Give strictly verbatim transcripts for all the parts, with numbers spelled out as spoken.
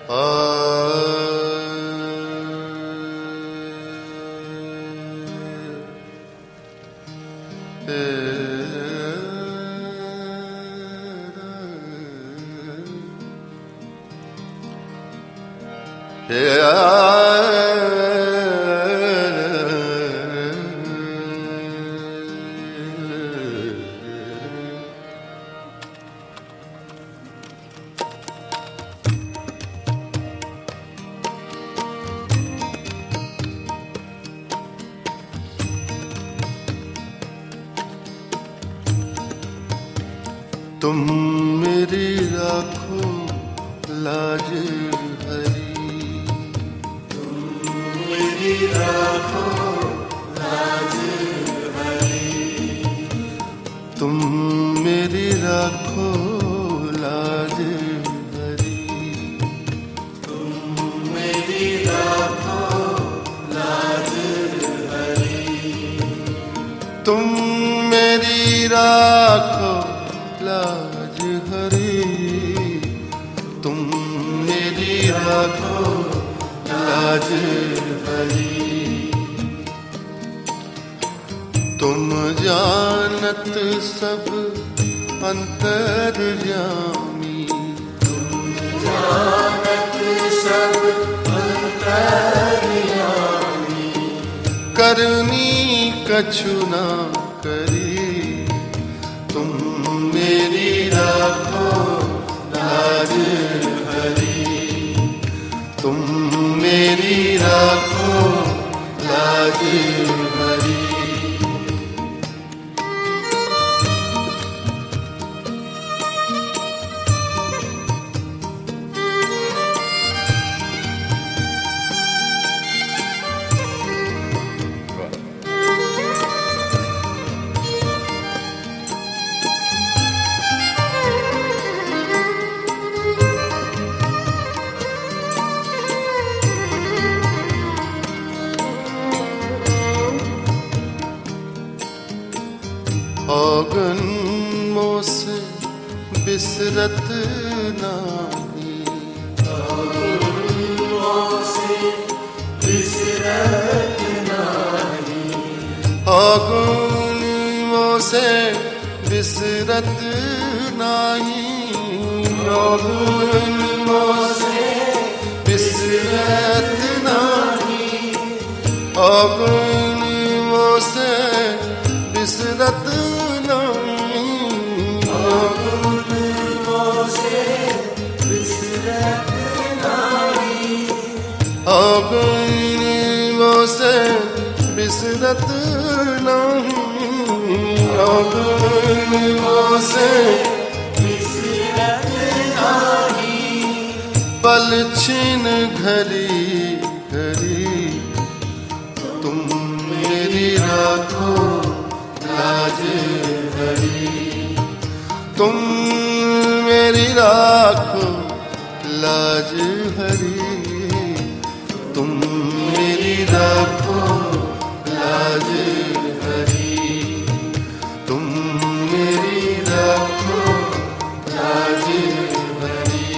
तुम मेरी राखो लाज हरी, तुम मेरी राखो लाज हरी, तुम मेरी राखो लाज हरी, तुम मेरी राखो लाज हरी, तुम मेरी राखो लाज हरी, तुम मेरी राखो लाज हरी। तुम जानत सब अंतर्यामी, तुम जानत सब अंतर्यामी, करनी कछु ना करी, तुम मेरी राखो लाज हरी, तुम मेरी राखो लाज हरी। औगन मोस बिसरत नाही, औगन मोस बिसरत नाही, औगन मोसे बिसरत नाही, औगन मोसे बिसरत नाही, औगन मोसे बिसरत नाही, औगन मोसे बिसरत नाही, औगन मोसे बिसरत नहीं, औगन मोसे बिसरत नाही, पल छिन घरी घरी, तुम मेरी राखो लाज हरी, तुम मेरी राखो लाज हरी, तुम मेरी राखो लाज हरी, तुम मेरी राखो लाज हरी।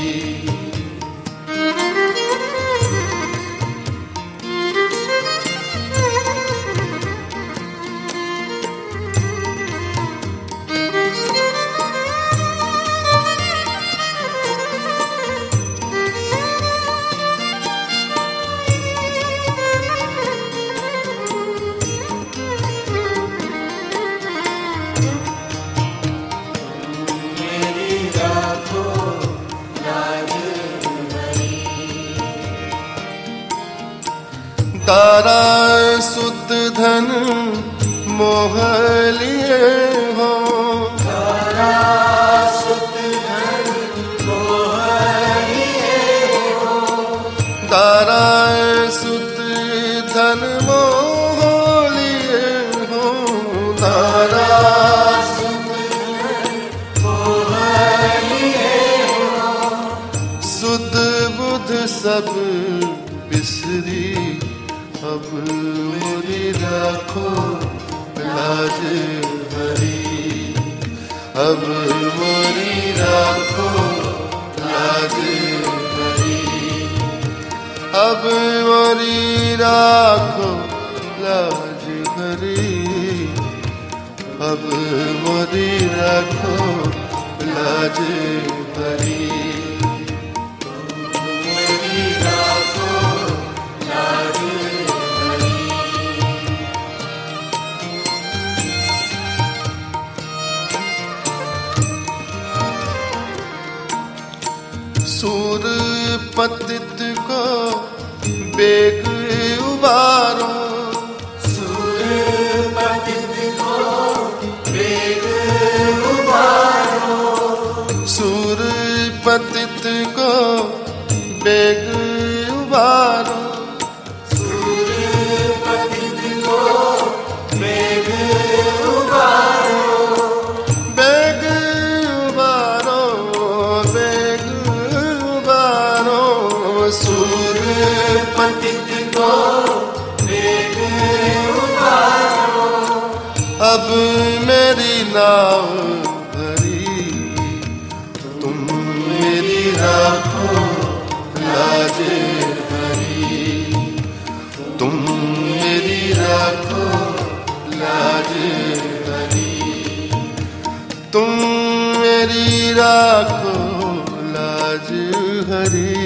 तारा सुत धन मोह लिए हो, तारा सुत धन मोह लिए हो, तारा सुत धन मोह लिए हो, तारा सुत धन मोह लिए हो, सुध बुध सब बिसरी, अब मोरी राखो लाज हरी, अब मोरी राखो लाज हरी। अब मोरी राखो लाज हरी, अब मोरी राखो लाज हरी। मेरी राखो लाज हरी। सूर पतित को बेग उबारो, सूर पतित को बेग उबारो, सूर पतित को बेग उबारो, सूर पतित को बेग उबारो, बेग उबारो, बेग उबारो, सूर पतित को बेग उबारो। अब मेरी नाव भरी, तुम मेरी राखो लाज हरी, तुम मेरी राखो लाज हरी, तुम मेरी राखो लाज हरी।